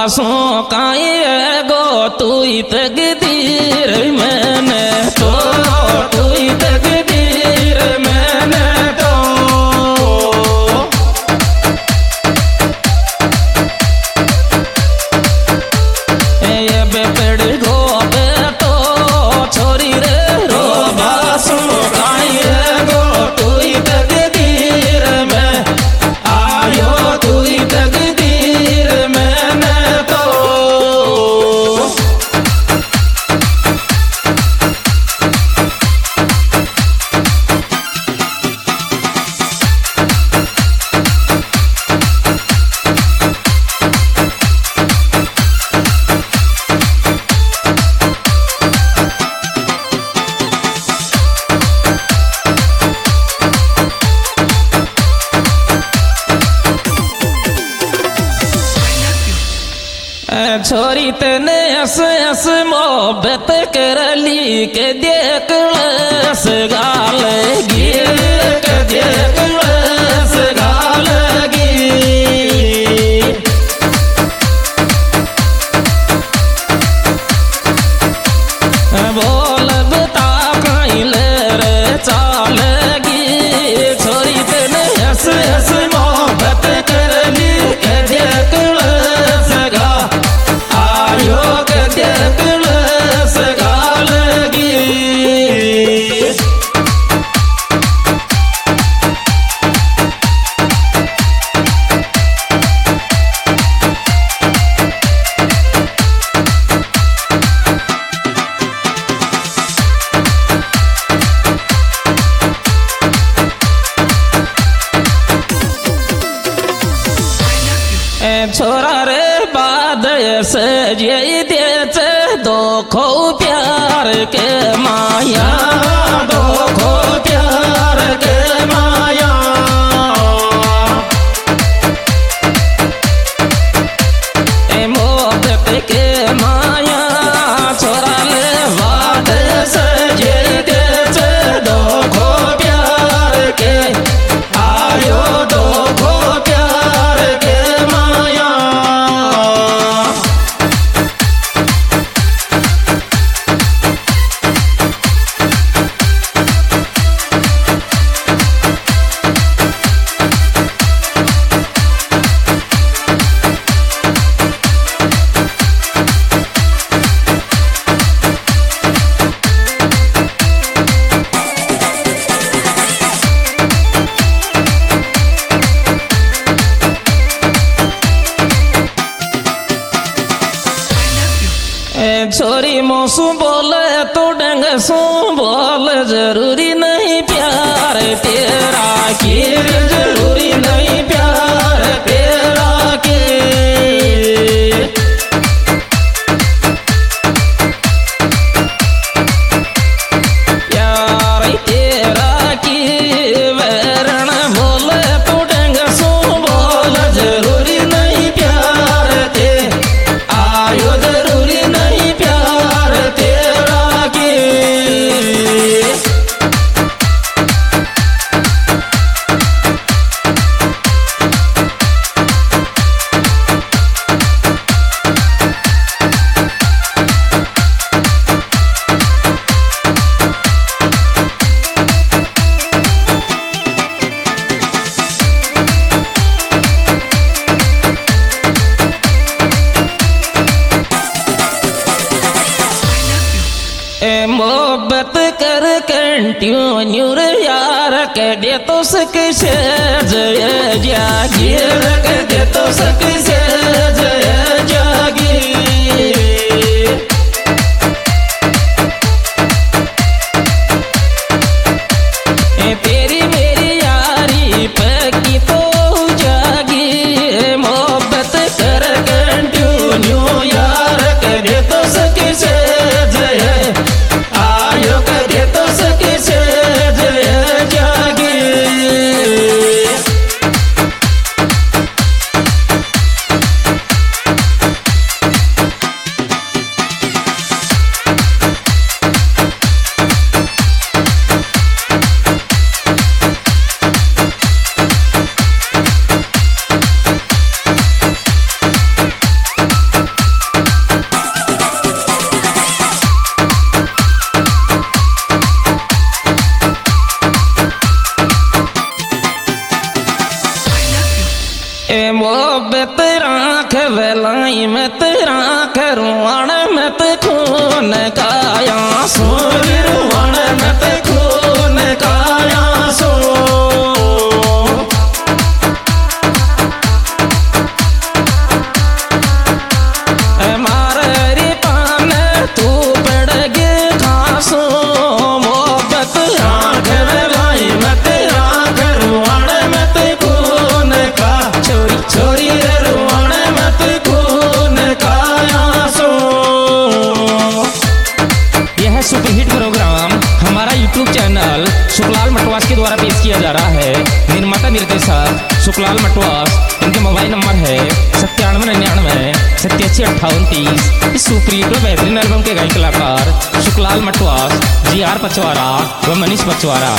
सो काई गो तू तकदीर मैंने तो तू तकदीर मैंने तो ये बेपड़ गो तो छोरी रे रो बासो काई गो तू तकदीर में आयो तू तकदीर मैंने तो छोरी तने हस मोहब्बत कर ली के देख लस गाल गिर के देख लस गाल बोल बता खाइल रे चाल छोरी तने हस मोहब्बत कर ली के देख लस छोरा रे बाद से ये देच दो खो प्यार के माया दो खो प्यार के माया मोहब्बत के माया छोरा ले बाद से ये देच दो खो प्यार के आयो दो खो प्यार के माया छोरी मौसू बोले तो डंग सू बोल जरूरी नहीं प्यार तेरा की जरूरी नहीं प्यार तेरा की प्यार तेरा की वरण बोले तो डंग सू बोल जरूरी नहीं प्यार ते आयो जरूरी नहीं प्यार तेरा की मोहब्बत कर कंटिन्यू यार के दे तो सक से जय जागीर के दे तो सक से जय जागीर तेरी मेरी यारी पक्की तो जागी मोहब्बत कर कंटिन्यू यार के दे तो सक से जय आयो के तो सके से जय जागी रहा है। निर्माता निर्देशक शुक्लाल मटवास। इनके मोबाइल नंबर है 9799 87 58 30। इस सुपरहिट बेहतरीन एल्बम के गायक कलाकार शुक्लाल मटवास, GR पचवारा व मनीष पचवारा।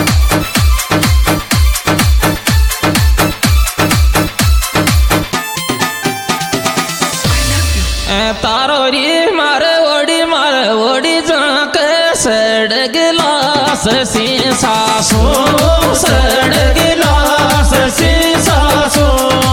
तारोरी मारे ओडी जाके सड़ गिलास शीशा सो, सड़ गिलास शीशा सो।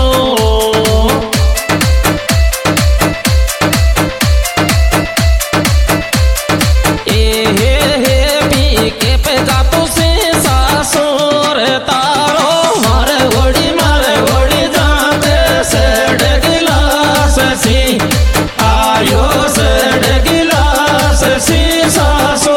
पी के पे का तो शीशा सोर तारो मारे ओडी जाके सड़ गिलास सी आयो सड़ गिलास शीशा सो।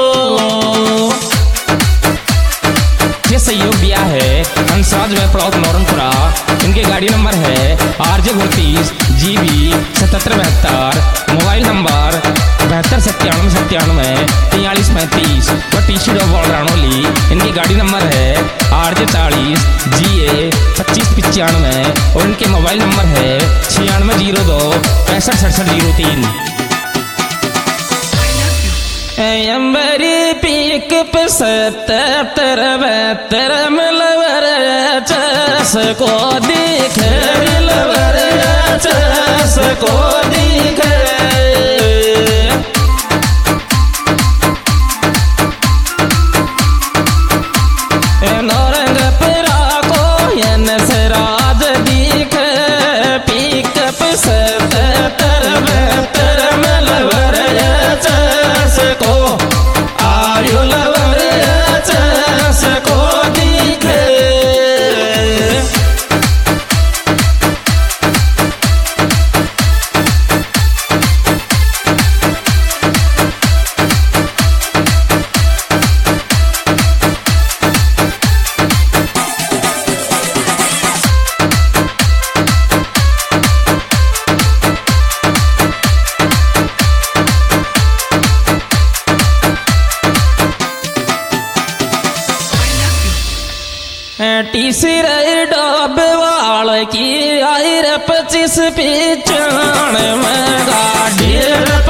ये सहयोग दिया है हंसराज व प्लॉट नौरनपुरा। इनके गाड़ी नंबर है RJ 32 GB 7772। मोबाइल नंबर 729797 4335 व TC डॉबॉल रानोली। इनकी गाड़ी नंबर है RJ 40 GA 2595 और इनके मोबाइल नंबर है 9602 656703। अंबरी पीक पे 77 मिलवर चस को दिखे, मिलवर चस को दिखे। नौरंग परा को यन सराज दिखे, पीक पे 77 मिलवर चस को आयु लवर चस को दिखे। तीसर डब वाल की आई 25 पिचान में गाड़ी